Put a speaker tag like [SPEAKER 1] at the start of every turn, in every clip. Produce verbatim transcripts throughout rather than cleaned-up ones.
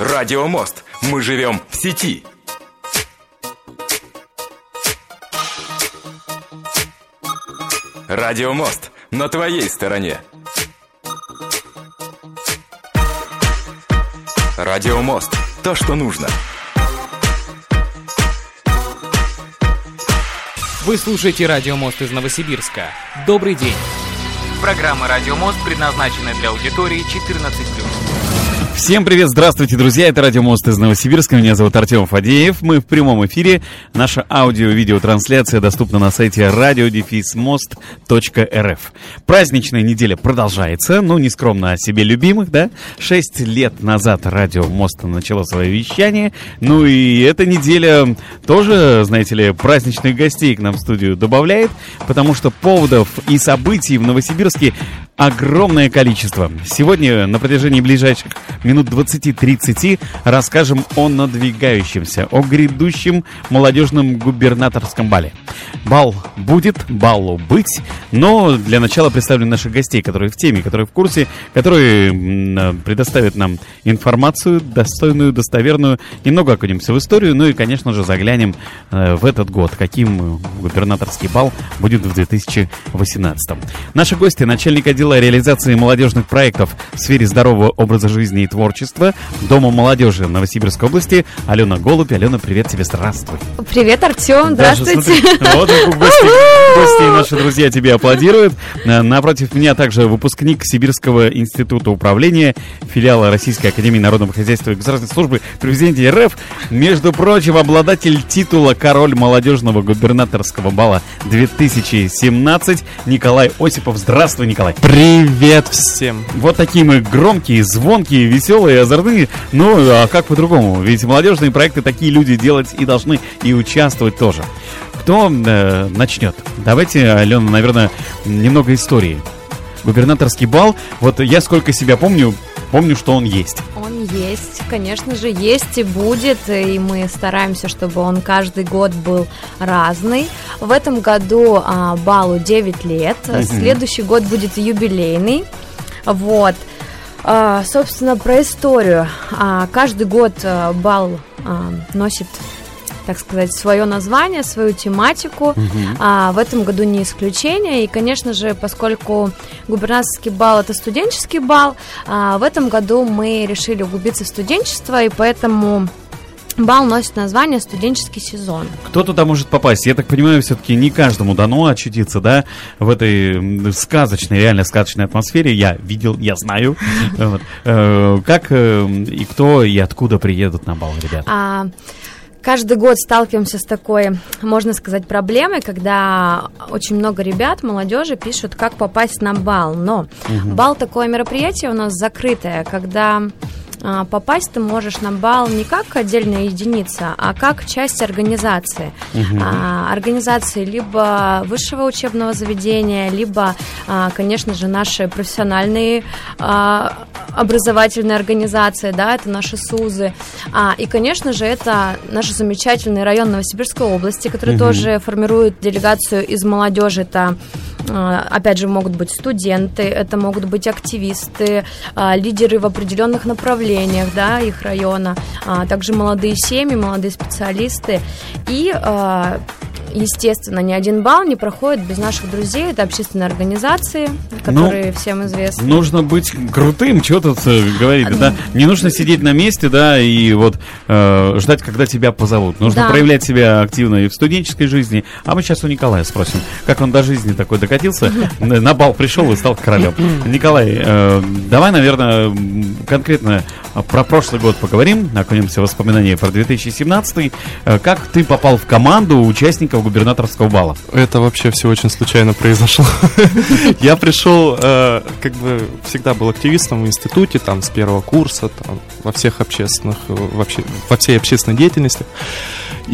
[SPEAKER 1] Радио Мост. Мы живем в сети. Радио Мост. На твоей стороне. Радио Мост. То, что нужно.
[SPEAKER 2] Вы слушаете Радио Мост из Новосибирска. Добрый день. Программа Радио Мост предназначена для аудитории четырнадцать плюс.
[SPEAKER 3] Всем привет, здравствуйте, друзья, это Радио Мост из Новосибирска, меня зовут Артем Фадеев, мы в прямом эфире, наша аудио-видеотрансляция доступна на сайте радио мост точка эр эф. Праздничная неделя продолжается, ну, не скромно о себе любимых, да, шесть лет назад Радио Мост начало свое вещание, ну и эта неделя тоже, знаете ли, праздничных гостей к нам в студию добавляет, потому что поводов и событий в Новосибирске огромное количество. Сегодня на протяжении ближайших минут двадцать-тридцать расскажем о надвигающемся, о грядущем молодежном губернаторском бале. Бал будет, балу быть, но для начала представлю наших гостей, которые в теме, которые в курсе, которые предоставят нам информацию достойную, достоверную, немного окунемся в историю, ну и, конечно же, заглянем в этот год, каким губернаторский бал будет в две тысячи восемнадцатом. Наши гости — начальник отдела реализации молодежных проектов в сфере здорового образа жизни и творчества Дома молодежи Новосибирской области Алена Голубь. Алена, привет тебе, здравствуй.
[SPEAKER 4] Привет, Артем, здравствуйте.
[SPEAKER 3] Даже, смотри, вот гости, гости и наши друзья тебе аплодируют. Напротив меня также выпускник Сибирского института управления, филиала Российской академии народного хозяйства и государственной службы при президенте эр эф, между прочим, обладатель титула «Король молодежного губернаторского бала две тысячи семнадцать» Николай Осипов. Здравствуй, Николай.
[SPEAKER 5] Привет всем.
[SPEAKER 3] Вот такие мы громкие, звонкие, веселые, озорные. Ну, а как по-другому? Ведь молодежные проекты такие люди делать и должны, и участвовать тоже. Кто э, начнет? Давайте, Алена, наверное, немного истории. Губернаторский бал, вот я сколько себя помню, помню, что он есть.
[SPEAKER 4] Он есть, конечно же, есть и будет, и мы стараемся, чтобы он каждый год был разный. В этом году а, балу девять лет, mm-hmm. следующий год будет юбилейный. Вот. А, собственно, про историю. А, каждый год а, бал а, носит, так сказать, свое название, свою тематику. Uh-huh. А, в этом году не исключение. И, конечно же, поскольку губернаторский бал — это студенческий бал, а, в этом году мы решили углубиться в студенчество, и поэтому бал носит название «Студенческий сезон».
[SPEAKER 3] Кто туда может попасть? Я так понимаю, все-таки не каждому дано очутиться, да, в этой сказочной, реально сказочной атмосфере. Я видел, я знаю. Как и кто, и откуда приедут на бал, ребята?
[SPEAKER 4] Каждый год сталкиваемся с такой, можно сказать, проблемой, когда очень много ребят, молодежи пишут, как попасть на бал. Но угу. бал — такое мероприятие у нас закрытое, когда а, попасть ты можешь на бал не как отдельная единица, а как часть организации. Угу. А, организации либо высшего учебного заведения, либо, а, конечно же, наши профессиональные а, образовательные организации, да, это наши СУЗы. А, и, конечно же, это наш замечательный район Новосибирской области, который угу. тоже формирует делегацию из молодежи. Это, опять же, могут быть студенты, это могут быть активисты, лидеры в определенных направлениях, да, их района, также молодые семьи, молодые специалисты. И, естественно, ни один бал не проходит без наших друзей. Это общественные организации, которые ну, всем известны.
[SPEAKER 3] Нужно быть крутым, что тут говорить, да? Не нужно сидеть на месте, да, и вот э, ждать, когда тебя позовут. Нужно да. проявлять себя активно и в студенческой жизни. А мы сейчас у Николая спросим, как он до жизни такой докатился, на бал пришел и стал королем. Николай, э, давай, наверное, конкретно про прошлый год поговорим, окунемся в воспоминания про две тысячи семнадцатый. Э, как ты попал в команду участников губернаторского бала?
[SPEAKER 5] Это вообще все очень случайно произошло. Я пришел, как бы всегда был активистом в институте, там с первого курса, там во всех общественных, вообще во всей общественной деятельности. И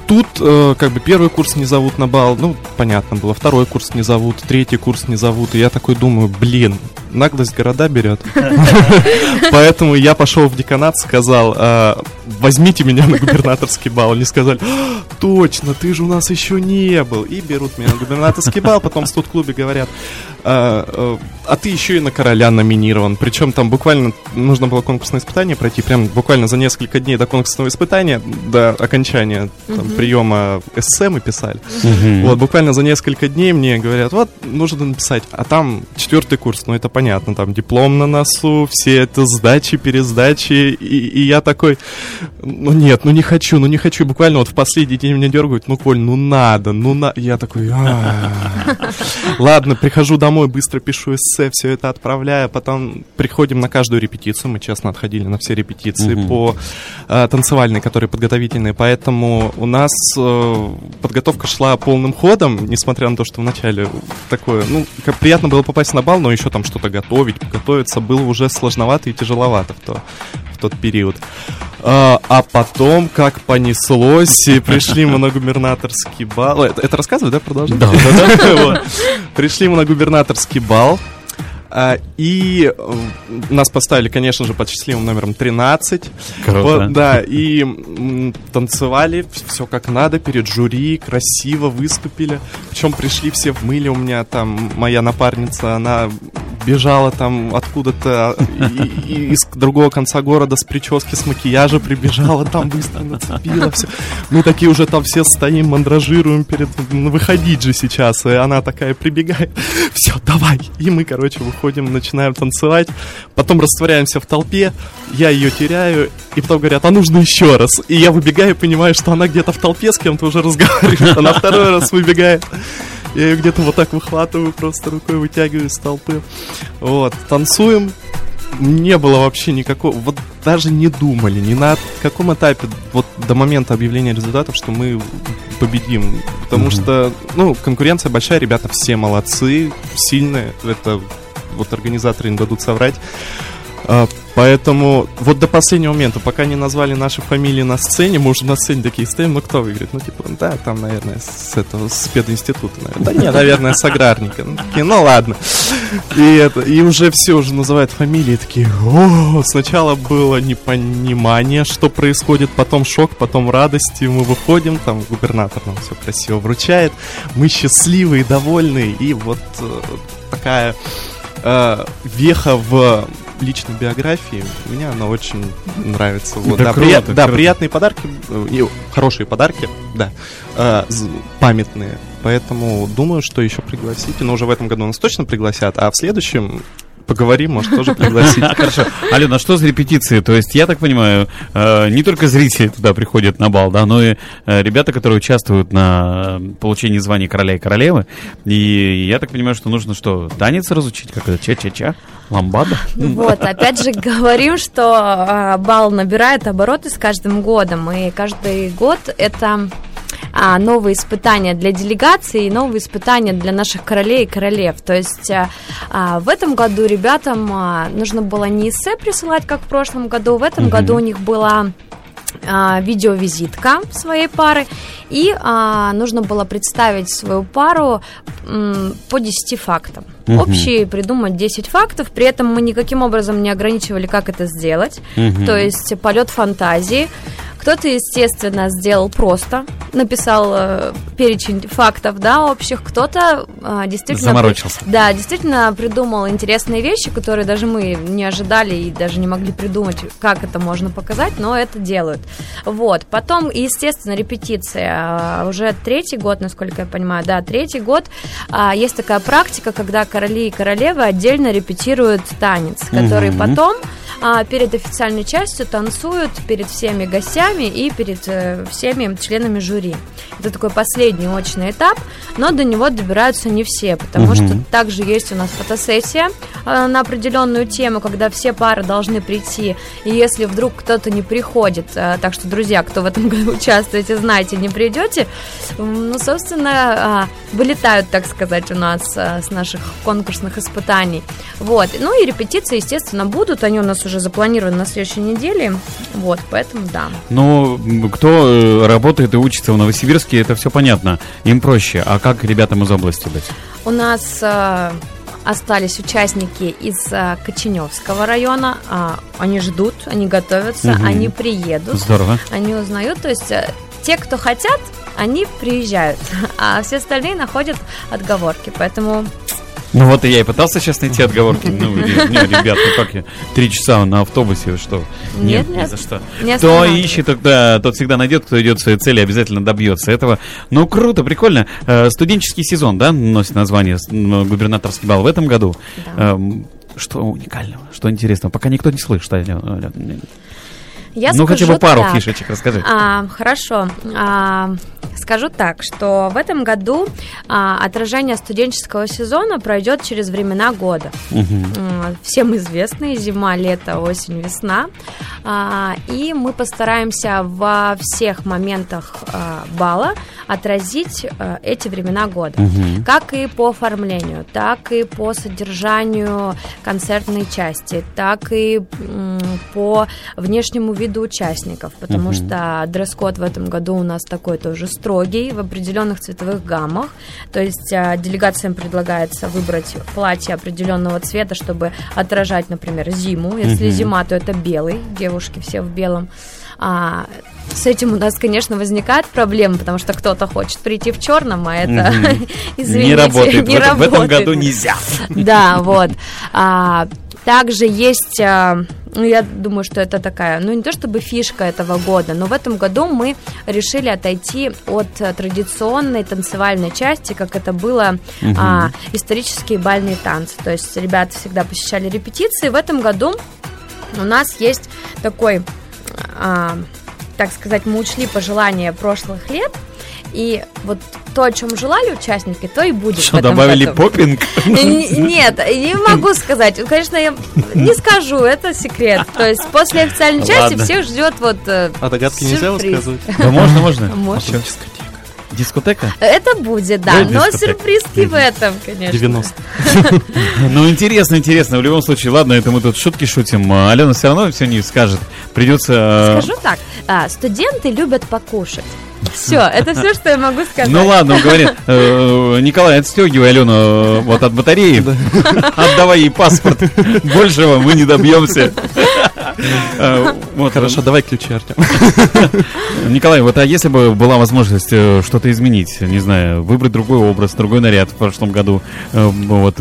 [SPEAKER 5] тут э, как бы первый курс не зовут на бал, ну, понятно было, второй курс не зовут, третий курс не зовут, и я такой думаю, блин, наглость города берет. Поэтому я пошел в деканат, сказал, возьмите меня на губернаторский бал. Они сказали, точно, ты же у нас еще не был. И берут меня на губернаторский бал, потом в студ-клубе говорят, а ты еще и на короля номинирован. Причем там буквально нужно было конкурсное испытание пройти, прям буквально за несколько дней до конкурсного испытания, до окончания там, uh-huh. приема эссе мы писали. Uh-huh. Вот, буквально за несколько дней мне говорят, вот, нужно написать, а там четвертый курс, ну это понятно, там диплом на носу, все это сдачи, пересдачи, и, и я такой, ну нет, ну не хочу, ну не хочу, и буквально вот в последний день меня дергают, ну, Коль, ну надо, ну на, я такой, ладно, прихожу домой, быстро пишу эссе, все это отправляю, потом приходим на каждую репетицию, мы честно отходили на все репетиции uh-huh. по э, танцевальной, которые подготовительные, поэтому у нас э, подготовка шла полным ходом, несмотря на то, что вначале такое, ну, как приятно было попасть на бал, но еще там что-то готовить, готовиться было уже сложновато и тяжеловато в, то, в тот период. А, а потом, как понеслось, и пришли мы на губернаторский бал. Это, это рассказывать, да, продолжать?
[SPEAKER 3] Да, да, да.
[SPEAKER 5] Пришли мы на губернаторский бал. А, и нас поставили, конечно же, под счастливым номером тринадцать.
[SPEAKER 3] Круто.
[SPEAKER 5] Вот, да, и м, танцевали все как надо, перед жюри, красиво выступили. Причем пришли все в мыле. У меня там моя напарница, она бежала там откуда-то и, и из другого конца города с прически, с макияжа прибежала, там быстро нацепила все. Мы такие уже там все стоим, мандражируем перед... Выходить же сейчас. И она такая прибегает. Все, давай. И мы, короче, выходим, начинаем танцевать. Потом растворяемся в толпе. Я ее теряю. И потом говорят, а нужно еще раз. И я выбегаю и понимаю, что она где-то в толпе с кем-то уже разговаривает. Она второй раз выбегает. Я ее где-то вот так выхватываю, просто рукой вытягиваю из толпы. Вот, танцуем. Не было вообще никакого... Вот даже не думали ни на каком этапе, вот до момента объявления результатов, что мы победим. Потому mm-hmm. что, ну, конкуренция большая, ребята все молодцы, сильные. Это вот организаторы не дадут соврать. А, поэтому вот до последнего момента, пока не назвали наши фамилии на сцене, мы уже на сцене такие стоим, ну кто выиграет? Ну типа, да, там, наверное, с этого, с пединститута, наверное. Да нет, наверное, с аграрника. Ну, такие, ну ладно. И, это, и уже все уже называют фамилии, такие, о, сначала было непонимание, что происходит, потом шок, потом радость, и мы выходим, там губернатор нам все красиво вручает, мы счастливые, довольные, и вот э, такая э, веха в личной биографии, мне она очень нравится. Вот, да,
[SPEAKER 3] круто,
[SPEAKER 5] прият,
[SPEAKER 3] круто.
[SPEAKER 5] да, приятные подарки, и хорошие подарки, да, э, памятные. Поэтому думаю, что еще пригласите. Но уже в этом году нас точно пригласят, а в следующем поговорим, может, тоже пригласить.
[SPEAKER 3] Хорошо. Алена, а что за репетиции? То есть, я так понимаю, не только зрители туда приходят на бал, да, но и ребята, которые участвуют на получении званий короля и королевы. И я так понимаю, что нужно что, танец разучить? Как это? Ча-ча-ча? Ламбада?
[SPEAKER 4] Вот, опять же говорим, что бал набирает обороты с каждым годом. И каждый год это... А, новые испытания для делегации и новые испытания для наших королей и королев. То есть а, в этом году ребятам а, нужно было не эссе присылать, как в прошлом году. В этом uh-huh. году у них была а, видеовизитка своей пары, и а, нужно было представить свою пару м, по десяти фактам. Uh-huh. Общие придумать десять фактов, при этом мы никаким образом не ограничивали, как это сделать. Uh-huh. То есть полет фантазии. Кто-то, естественно, сделал просто, написал э, перечень фактов, да, общих. Кто-то э, действительно...
[SPEAKER 3] Заморочился.
[SPEAKER 4] При, да, действительно придумал интересные вещи, которые даже мы не ожидали и даже не могли придумать, как это можно показать, но это делают. Вот. Потом, естественно, репетиция. Э, уже третий год, насколько я понимаю, да, третий год. Э, есть такая практика, когда короли и королевы отдельно репетируют танец, который mm-hmm. потом... А перед официальной частью танцуют перед всеми гостями и перед э, всеми членами жюри. Это такой последний очный этап, но до него добираются не все, потому угу. что также есть у нас фотосессия э, на определенную тему, когда все пары должны прийти, и если вдруг кто-то не приходит, э, так что, друзья, кто в этом году участвуете, знаете, не придете, ну, собственно, э, вылетают, так сказать, у нас э, с наших конкурсных испытаний. Вот. Ну и репетиции, естественно, будут, они у нас нас уже запланировано на следующей неделе. Вот, поэтому да.
[SPEAKER 3] Ну, кто работает и учится в Новосибирске, это все понятно. Им проще. А как ребятам из области быть?
[SPEAKER 4] У нас э, остались участники из э, Коченевского района. Э, они ждут, они готовятся, угу. они приедут.
[SPEAKER 3] Здорово.
[SPEAKER 4] Они узнают. То есть э, те, кто хотят, они приезжают, а все остальные находят отговорки. Поэтому...
[SPEAKER 3] Ну вот и я и пытался сейчас найти отговорки. Ну, не, ребят, ну как я? Три часа на автобусе, что?
[SPEAKER 4] Нет,
[SPEAKER 3] нет, ни
[SPEAKER 4] нет,
[SPEAKER 3] за что.
[SPEAKER 4] Не
[SPEAKER 3] кто ищет, тогда тот всегда найдет, кто идет к своей цели, обязательно добьется этого. Ну, круто, прикольно. Студенческий сезон, да, носит название губернаторский бал в этом году. Да. Что уникального, что интересного? Пока никто не слышит.
[SPEAKER 4] Я
[SPEAKER 3] ну, хотя бы пару
[SPEAKER 4] так.
[SPEAKER 3] фишечек расскажи.
[SPEAKER 4] А, хорошо. А, скажу так, что в этом году а, отражение студенческого сезона пройдет через времена года. Угу. А, всем известные: зима, лето, осень, весна. А, и мы постараемся во всех моментах а, бала отразить а, эти времена года. Угу. Как и по оформлению, так и по содержанию концертной части, так и м, по внешнему виду виду участников, потому uh-huh. что дресс-код в этом году у нас такой тоже строгий, в определенных цветовых гаммах, то есть а, делегациям предлагается выбрать платье определенного цвета, чтобы отражать, например, зиму. Если uh-huh. зима, то это белый, девушки все в белом. А, с этим у нас, конечно, возникает проблема, потому что кто-то хочет прийти в черном, а это, mm-hmm. извините,
[SPEAKER 3] не работает.
[SPEAKER 4] Не
[SPEAKER 3] в,
[SPEAKER 4] работает.
[SPEAKER 3] В этом году нельзя.
[SPEAKER 4] Да, вот. А, также есть, а, ну, я думаю, что это такая, ну, не то чтобы фишка этого года, но в этом году мы решили отойти от традиционной танцевальной части, как это было mm-hmm. а, исторические бальные танцы. То есть ребята всегда посещали репетиции. В этом году у нас есть такой... А, так сказать, мы учли пожелания прошлых лет, и вот то, о чем желали участники, то и будет.
[SPEAKER 3] Что, добавили году. Поппинг?
[SPEAKER 4] Нет, не могу сказать. Конечно, я не скажу, это секрет. То есть после официальной части всех ждет вот
[SPEAKER 5] А догадки нельзя высказывать?
[SPEAKER 3] Да можно, можно.
[SPEAKER 4] Можно.
[SPEAKER 3] Дискотека?
[SPEAKER 4] Это будет, да, но сюрприз и в этом, конечно.
[SPEAKER 5] девяносто.
[SPEAKER 3] Ну, интересно, интересно. В любом случае, ладно, это мы тут шутки шутим. Алена все равно все не скажет. Придется...
[SPEAKER 4] Скажу так, студенты любят покушать. Все, это все, что я могу сказать.
[SPEAKER 3] Ну ладно, он говорит: Николай, отстегивай Алену вот от батареи, отдавай ей паспорт. Большего мы не добьемся.
[SPEAKER 5] Вот, хорошо, давай ключи, Артем.
[SPEAKER 3] Николай, вот а если бы была возможность что-то изменить, не знаю, выбрать другой образ, другой наряд в прошлом году, вот...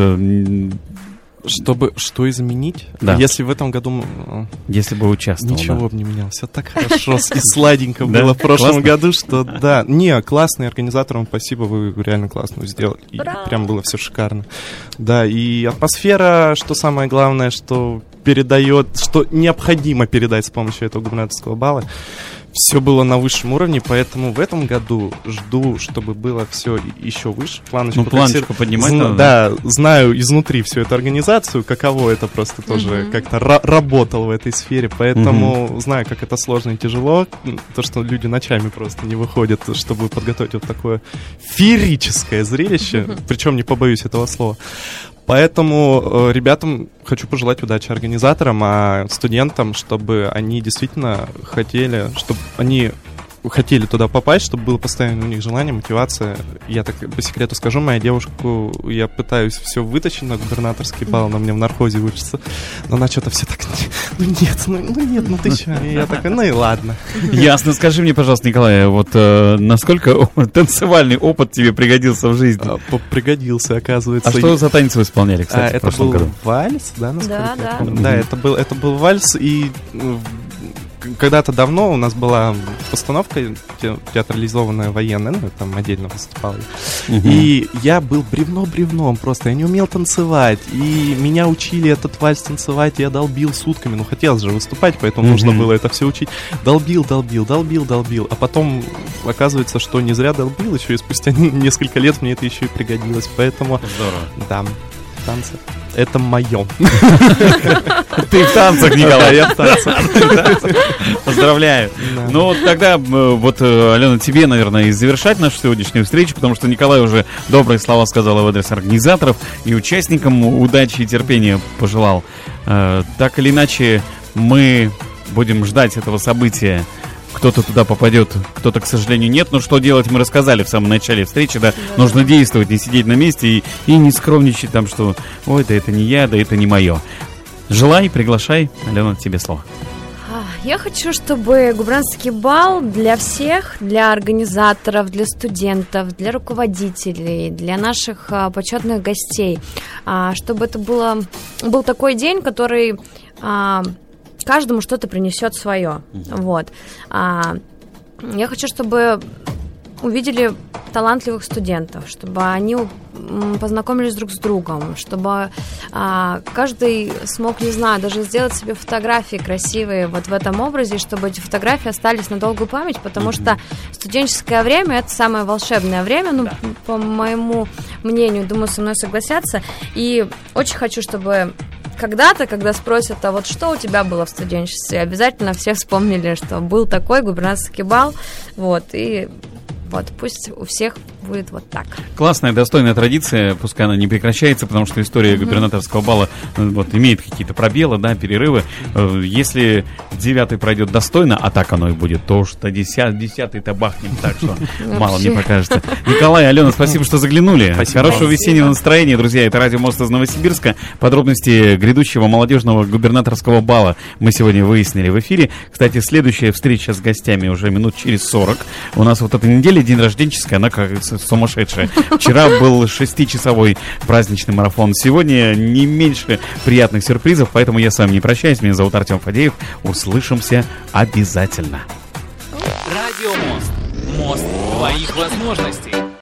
[SPEAKER 5] Чтобы что изменить?
[SPEAKER 3] Да.
[SPEAKER 5] Если в этом году...
[SPEAKER 3] Если бы участвовал,
[SPEAKER 5] Ничего
[SPEAKER 3] да.
[SPEAKER 5] бы не менялось. Все так хорошо и сладенько было в прошлом году, что да. Не, классный организаторам спасибо, вы реально классно сделали. Прям было все шикарно. Да, и атмосфера, что самое главное, что передает, что необходимо передать с помощью этого губернаторского бала. Все было на высшем уровне, поэтому в этом году жду, чтобы было все еще выше. Планочку,
[SPEAKER 3] ну, планочку поднимать
[SPEAKER 5] зна-
[SPEAKER 3] надо.
[SPEAKER 5] Да, знаю изнутри всю эту организацию, каково это просто тоже mm-hmm. как-то ра- работал в этой сфере, поэтому mm-hmm. знаю, как это сложно и тяжело. То, что люди ночами просто не выходят, чтобы подготовить вот такое феерическое зрелище, mm-hmm. причем не побоюсь этого слова. Поэтому э, ребятам хочу пожелать удачи организаторам, а студентам, чтобы они действительно хотели, чтобы они хотели туда попасть, чтобы было постоянно у них желание, мотивация. Я так по секрету скажу, моя девушку, я пытаюсь все вытащить на губернаторский бал, она мне в нархозе учится, но она что-то все так, ну нет, ну, ну нет, ну ты что? И я такая, ну и ладно.
[SPEAKER 3] Ясно. Скажи мне, пожалуйста, Николай, вот э, насколько танцевальный опыт тебе пригодился в жизни?
[SPEAKER 5] А, пригодился, оказывается.
[SPEAKER 3] А что за танец вы исполняли, кстати,
[SPEAKER 5] а,
[SPEAKER 3] в прошлом
[SPEAKER 5] году?
[SPEAKER 3] году?
[SPEAKER 5] Это был вальс, да, насколько
[SPEAKER 4] да,
[SPEAKER 5] я
[SPEAKER 4] да.
[SPEAKER 5] помню? Да, это был, это был вальс, и когда-то давно у нас была постановка те, театрализованная военная, ну, там отдельно выступала. Uh-huh. И я был бревно-бревном просто, я не умел танцевать, и меня учили этот вальс танцевать, и я долбил сутками, ну, хотелось же выступать, поэтому uh-huh. нужно было это все учить. Долбил, долбил, долбил, долбил, а потом оказывается, что не зря долбил, еще и спустя несколько лет мне это еще и пригодилось, поэтому...
[SPEAKER 3] Здорово.
[SPEAKER 5] Да. танцы. Это мое.
[SPEAKER 3] Ты в танцах, Николай.
[SPEAKER 5] Я в танцах.
[SPEAKER 3] Поздравляю. Ну, вот тогда, вот, Алена, тебе, наверное, и завершать нашу сегодняшнюю встречу, потому что Николай уже добрые слова сказал в адрес организаторов и участникам удачи и терпения пожелал. Так или иначе, мы будем ждать этого события. Кто-то туда попадет, кто-то, к сожалению, нет. Но что делать, мы рассказали в самом начале встречи, да. да Нужно да. действовать, не сидеть на месте и, и не скромничать там, что ой, да это не я, да это не мое. Желай, приглашай. Алена, тебе слово.
[SPEAKER 4] Я хочу, чтобы губернский бал для всех, для организаторов, для студентов, для руководителей, для наших а, почетных гостей, а, чтобы это было, был такой день, который... А, каждому что-то принесет свое. Mm-hmm. Вот. А, я хочу, чтобы увидели талантливых студентов, чтобы они познакомились друг с другом, чтобы а, каждый смог, не знаю, даже сделать себе фотографии красивые вот в этом образе, чтобы эти фотографии остались на долгую память, потому mm-hmm. что студенческое время — это самое волшебное время, ну, да. по моему мнению, думаю, со мной согласятся, и очень хочу, чтобы когда-то, когда спросят, а вот что у тебя было в студенчестве, обязательно все вспомнили, что был такой губернаторский бал, вот, и вот пусть у всех будет вот так.
[SPEAKER 3] Классная, достойная традиция, пускай она не прекращается, потому что история mm-hmm. губернаторского бала вот, имеет какие-то пробелы, да, перерывы. Если девятый пройдет достойно, а так оно и будет, то уж до десятый-то бахнем так, что мало мне покажется. Николай, Алена, спасибо, что заглянули. Хорошего весеннего настроения, друзья. Это Радио Мост из Новосибирска. Подробности грядущего молодежного губернаторского бала мы сегодня выяснили в эфире. Кстати, следующая встреча с гостями уже минут через сорок. У нас вот эта неделя день рожденческий, она как сумасшедшая. Вчера был шестичасовой праздничный марафон. Сегодня не меньше приятных сюрпризов, поэтому я с вами не прощаюсь. Меня зовут Артем Фадеев. Услышимся обязательно.
[SPEAKER 2] Радио Мост. Мост твоих возможностей.